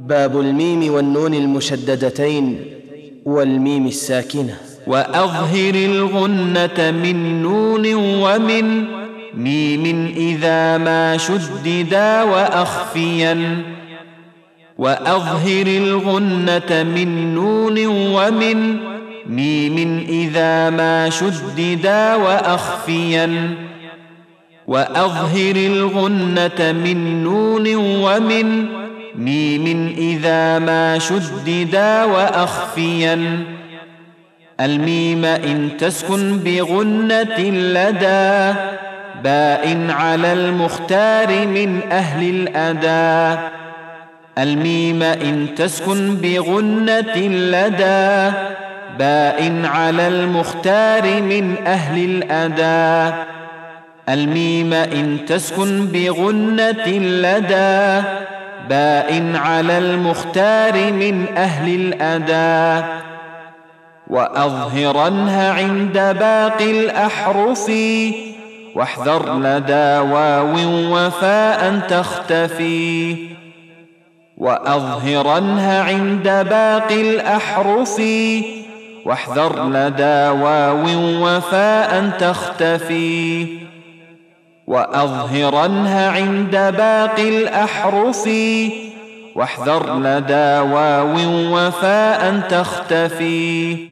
باب الميم والنون المشددتين والميم الساكنة. وأظهر الغنة من نون ومن ميم إذا ما شددا وأخفيا. وأظهر الغنة من نون ومن ميم إذا ما شددا وأخفيا. وأظهر الغنة من نون ومن ميم إذا ما شددا وأخفيا. الميم إن تسكن بغنة لدى باء على المختار من أهل الأداء. الميم إن تسكن بغنة لدى باء على المختار من أهل الأداء. الميم إن تسكن بغنة لدى باء على المختار من أهل الأداء. وأظهرنها عند باقي الأحرف واحذر لدى واو وفاء تختفي. وأظهرنها عند باقي الأحرف واحذر لدى واو وفاء تختفي. وأظهرنها عند باقي الأحرف واحذر لدى واو وفاء تختفي.